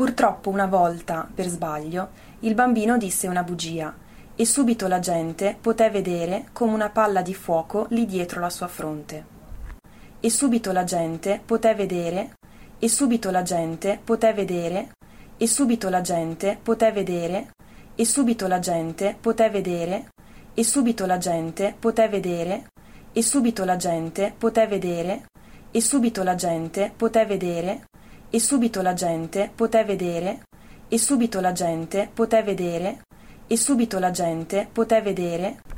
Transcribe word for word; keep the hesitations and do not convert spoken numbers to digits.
Purtroppo una volta, per sbaglio, il bambino disse una bugia e subito la gente poté vedere come una palla di fuoco lì dietro la sua fronte. E subito la gente poté vedere, e subito la gente poté vedere, e subito la gente poté vedere, e subito la gente poté vedere, e subito la gente poté vedere, e subito la gente poté vedere, e subito la gente poté vedere, e subito la gente poté vedere, e subito la gente poté vedere, e subito la gente poté vedere,